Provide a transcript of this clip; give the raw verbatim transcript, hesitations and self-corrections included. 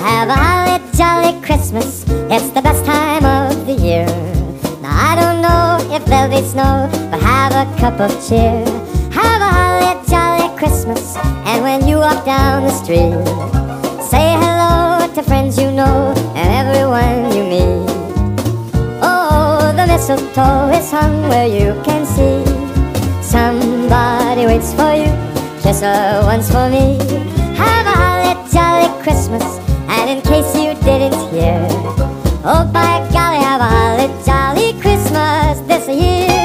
Have a holly jolly Christmas, it's the best time of the year. Now I don't know if there'll be snow, but have a cup of cheer. Have a holly jolly Christmas, and when you walk down the street, say hello to friends you know and everyone you meet. Oh, the mistletoe is hung where you can see. Somebody waits for you, kiss her once for me. Have a holly jolly Christmas, and in case you didn't hear, oh by golly, have a holly jolly Christmas this year.